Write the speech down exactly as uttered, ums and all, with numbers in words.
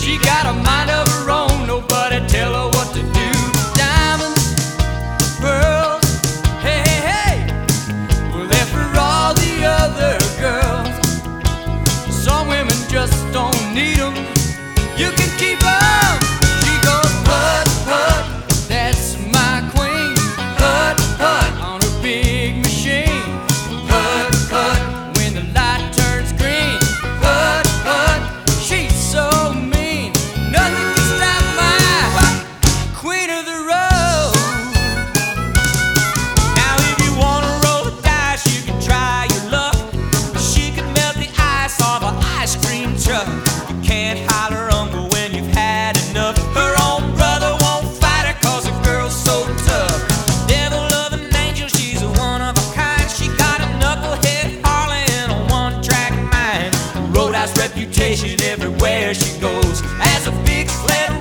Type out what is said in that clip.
She got a mind of her own, nobody tell her what to do. Diamonds, pearls, hey, hey, hey, well, they're for all the other girls. Some women just don't need them. You can keep them. She goes put, put, that's my queen. Put, put on her big machine. Put, put when the light turns green. Put, put, she's so mean. Nothing can stop my queen of the road. Now if you wanna roll the dice, you can try your luck. She could melt the ice off an ice cream truck. You can't holler uncle when you've had enough. Her own brother won't fight her cause the girl's so tough. Devil of an angel, she's a one of a kind. She got a knucklehead Harley and a one-track mind. Roadhouse reputation everywhere she goes as a big sled